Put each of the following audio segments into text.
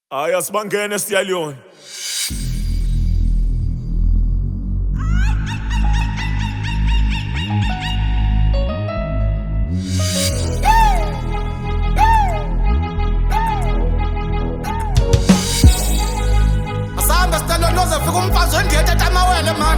Hayi asibangene siyaliyona. Asamba sicela noze fika umfazi wendiyethe amawele man.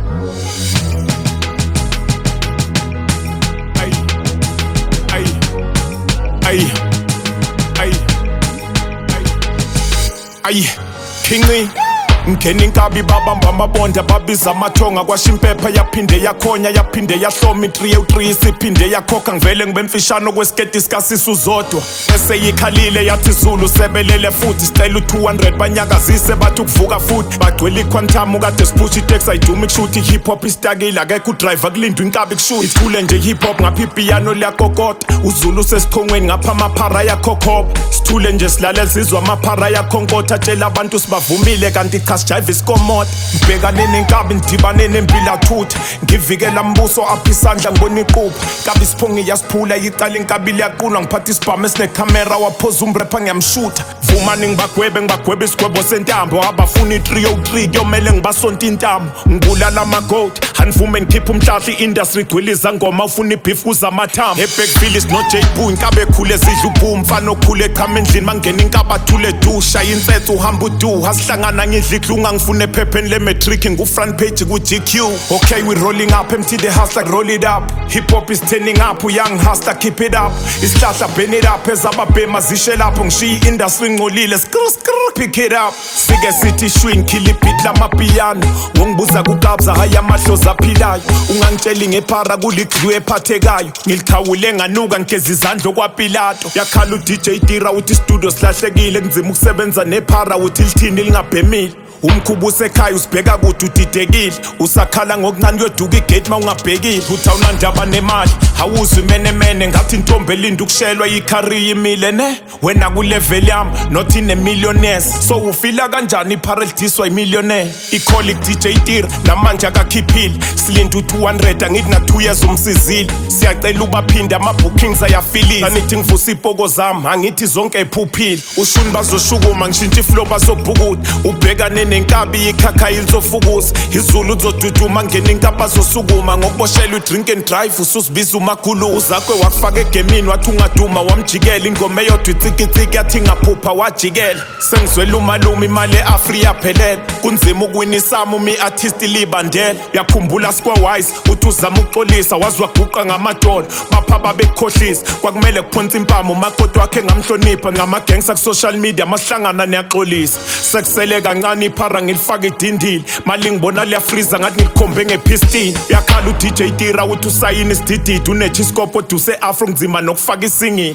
Ay, Kingi ngeni inkabi babamba amabonda babiza amathonga kwashimpepha yaphinde yakhonya yaphinde yahloma 303 isiphinde yakhokha ngivele ngibemfishano kwesiketi sikasisu zodwa eseyikhalile yathi Zulu sebelele futhi sicela u200 banyakazise bathi ukuvuka futhi bagcwele iquantum kade sipusha itex ayiduma ikushuthi hip hop istakile akekho udriver kulindwa inkabi kushuthi ithule nje hip hop ngapha ipiano liyakokota uZulu sesikhongweni ngapha amaphara yakhokhoba sithule nje silale sizwa amaphara yakhonkotha tshela abantu sibavumile kanti jive iskomota ngibhekane nenkabi ndibane nempila thutha ngivikela mbuso apha isandla ngibona iqupha kabi siphongi yasiphula icala inkabi liyaqulwa ngiphatha isibhamu esinecamera waphoza umrepha ngiyamshutha vumani ngibagwebe isigwebo sentambo abafuna i303 kuyomele ngibasonta intambo ngibulala amagoat hanivume ngikhipha umhlahla i-industry gwiliza ngoma ufuna ibeef kuzamathambo eBackville no J Boo inkabe ekhule zidla ubhum mfana okhule echama endlini mangena inkaba athule dusha insethu uhamba udu hasihlangana ngidla ngifune phepheni le matric ngu-front page ku-GQ. Okay, we rolling up, empty the house like roll it up. Hip hop is turning up, young hustler keep it up. Isihlahla burn it up, ezababhema zishe lapho ngishiya industry ngcolile skrr pick it up. Sike sithi shwing kill beat lamapiano. Wongibuza kukabza hayi amahlozi aphilayo. Ungangitsheli ngephara kuliglu ephathekayo. Ngilikhawule nganuka ngigeza izandla kwaPilato. Yakhala uDJ Tira uthi studio silahlekile ngizima ukusebenza nephara uthi lithini lingabhemile. Umkhubu usekhaya usibheka kuthi udidekile usakhala ngokuncane kuyoduka igate mawungabhekile uthi awunandaba nemali awuzwi menemene ngathi intombi elinda ukushelwa icareer imile ne wena ku level yami not in a millionaires so ufila kanjani iparadise imillionaire icolleague DJ Tira namanje akakhiphile silinda u200 angithi na 2 years umsizile siyacela ubaphinda ama bookings ayafilile anithi ngivusa ipoko zami angithi zonke ephuphile ushuni bazoshukuma ngishintsha iflow bazobhukuda ubheka nenkabi ikhakha ilzofukuza iZulu uzoduduma ngene inkapa zosukuma ngokuboshela udrink and drive ususibiza umakhulu uzakwe wakufaka egemini wathi ungaduma wamjikela ingoma eyodwa itsikitsiki yathi ngaphupha wajikela sengizwela umalume imali eAfrika yaphelele kunzima ukuwinisama umi-artist libandela yakhumbula squawise uthi uzama ukuxolisa wazwaguqa ngamadola bapha babekukhohlisa kwakumele kuphonsa impama umakoti wakhe ngamhlonipha ngamagangsta ku-social media masihlangana niyaxolisa sekusele kancane iphara ngilifaka idindile mali ngibona liyafriza ngathi ngilikhombe ngepistini yakhala uDJ Tira uthi usayini isidididi unechiscope oduse afro ngizima nokufaka isingini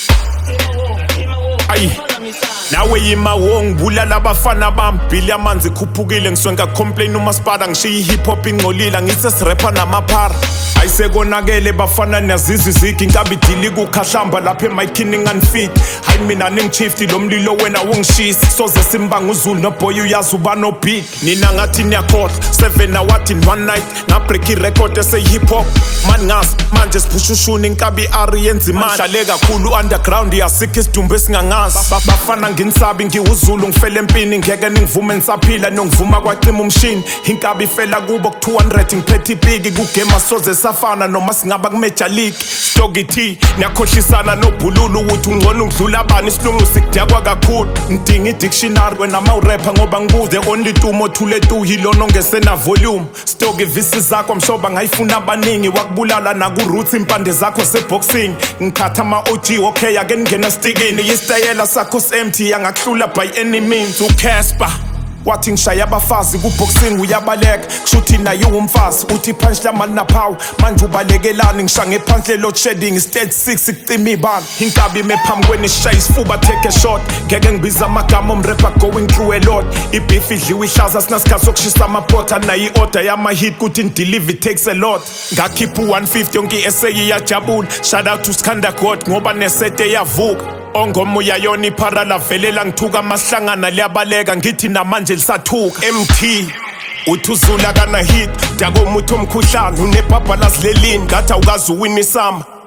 ayi nawe yimawong bulala abafana bami bili amanzi khuphukile ngiswenga complain umasipala ngishiya hip hop ingcolile ngitse sirapper namaphara ayisekonakele bafana nazizi zigi inkabi dili kukhahlamba lapha emikhini nganfit hayi mina ningchifti lo mlilo wena wongishisa soze simbanga uZulu no boy uyazi uba no beat nina ngathi niyakhohlwa 7 hours in one night na break record ese hip hop man ngas manje siphusha ushuni inkabi ari yenza imali hlale kakhulu underground yasikho isidumbu esingangazi bafana nginsabi ngiwuZulu ngifele empini ngeke ningivume nisaphila nongivuma kwacima umshini inkabi ifela kubo ku200 ngiphethe ipiki kugame soze safana noma singaba ku-Major League Stocky T niyakhohlisana nobhululu uthi ungcono ungidlula abani isilungu sikudakwa kakhulu ngidinga i-dictionary wena mawurapha ngoba ngibuze only tumo othule tu yilona ongesena volume Stocky visi zakho mshoba ngayifuna abaningi wakubulala naku-roots impande zakho zeboxing ngikhatha ama-OG okay ake ningena stikini isitayela sakho empty yangakuhlula by any means uCasper wathi ngishaya abafazi kuboxing uyabaleka kushuthi naye umfazi uthi punch lamali naphawu manje ubalekelani ngisha ngephandle load shedding stage 6 ikucima ibala inkabi mephambi kweni shaya isifuba take a shot ngeke ngibiza amagama omrapper going through a lot ibeef idliwe ihlaza sinasikhathi sokushisa amaphotha nayi order yama-hit kuthi delivery takes a lot ngakhipha u150 yonke i-SA iyajabula shout out to Skanda God ngoba nesete yavuka ongomoya yona iphara lavelela ngithuka amahlangana liyabaleka ngithi namanje lisathuka MT uthi uZulu akana hit dakomuthi omkhuhlane unebhabhalazi lelini ngathi awukazi uwina isamba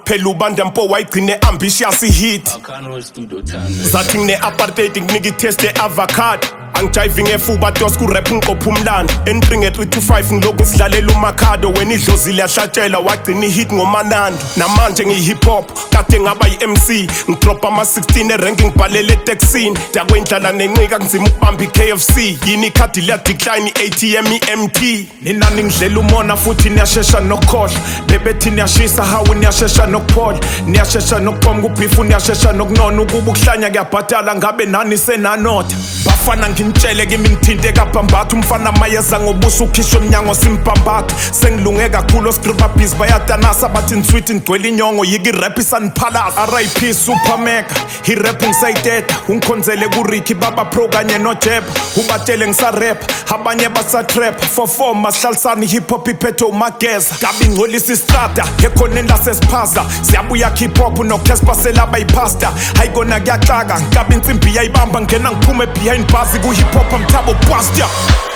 phela ubandampo wayigcine ambitious hit zathi ngine-apartheid nginika itest ye-avocado angijayiving efuba dos kurap ngiqopha umlando entry nge-3 to 5 ngilokhu sidlalela umakhado wena idlozile yahlatshela wagcina ihit ngomanando namanje ngiyi-hip hop kade ngaba yi-MC ngidropa ama-16 eranki ngibhalele eteksini dakwendlala nencika ngizima ukubamba i-KFC yini ikhadi liya-decline i-ATM i-MT ninani ngidlela umona futhi niyashesha nokukhohlwa bebethi niyashisa hawu niyashesha nokuphola niyashesha nokubhoma kubhifu niyashesha nokunona ukuba ukuhlanya kuyabhadala ngabe nani senanotha bafana ngintshele kimi ngithinte kabhambatha umfana mayeza ngobuso ukhishwa emnyango simbhambatha sengilunge kakhulu oscribabhizi bayadanasa bathi nsweet ngigcwele inyongo yiki irap isaniphalasa RIP Supermega irap ngisayiteta ungikhonzele kuricky baba pro kanye nojeba ubatshele ngisarap abanye basatrap for masihlalisana i-hip hop iphethe umageza gabi ngcolisa istrada ekhoneni lasesiphaza siyabuya hip hop nocasper selaba ipasta hayikona kuyaxaka gabi insimbi yayibamba ngena ngiphume behind bars ku-hip hop amthabo bust ya